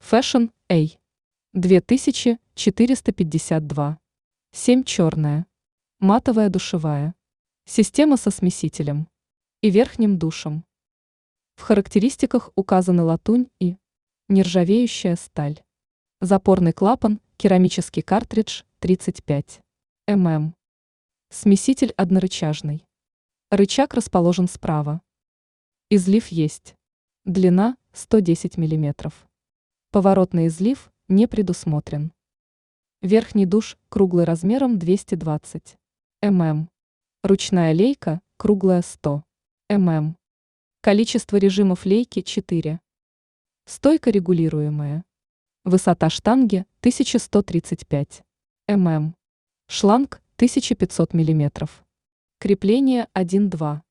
Fashion A. 2452. 7 черная. Матовая душевая. Система со смесителем и верхним душем. В характеристиках указаны латунь и нержавеющая сталь. Запорный клапан, керамический картридж 35 мм. Смеситель однорычажный. Рычаг расположен справа. Излив есть. Длина 110 мм. Поворотный излив не предусмотрен. Верхний душ круглый размером 220 мм. Ручная лейка круглая 100 мм. Количество режимов лейки 4. Стойка регулируемая. Высота штанги 1135 мм. Шланг 1500 мм. Крепление 1-2.